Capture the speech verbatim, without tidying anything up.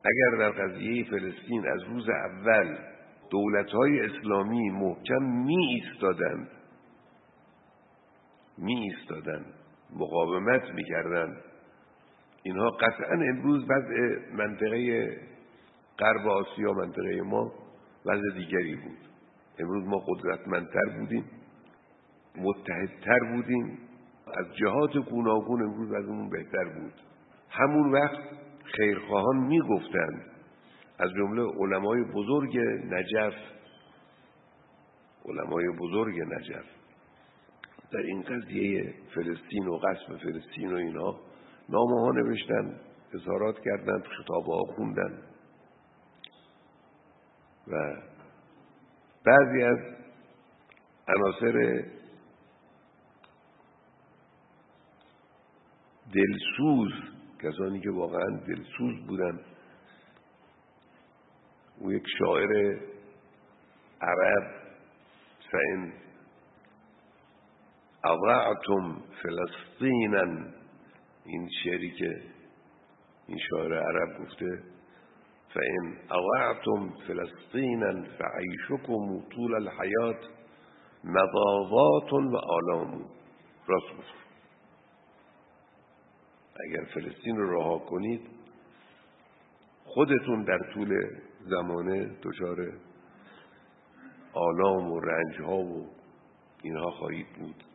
اگر در قضیه فلسطین از روز اول دولت‌های اسلامی محکم می ایستادند می ایستادند مقاومت می کردند، اینها قطعا امروز وضع منطقه غرب آسیا، منطقه ما وضع دیگری بود. امروز ما قدرتمندتر بودیم، متحدتر بودیم، از جهات گوناگون امروز وضعمون بهتر بود. همون وقت خیرخواهان می گفتند، از جمله علمای بزرگ نجف علمای بزرگ نجف در این قضیه فلسطین و غصب فلسطین و اینها نامه ها نوشتن، اظهارات کردند، خطابه ها خوندن و بعضی از عناصر دلسوز، کسانی که واقعا دلسوز بودن، او یک شاعر عرب، فإن اضعتم فلسطینا، این شعری که این شاعر عرب گفته، فإن اضعتم فلسطینا فعیشکم طول الحیات مضاضات و آلام. راست گفت، اگر فلسطین رو رها کنید خودتون در طول زمانه دچار آلام و رنج ها و اینها خواهید بود.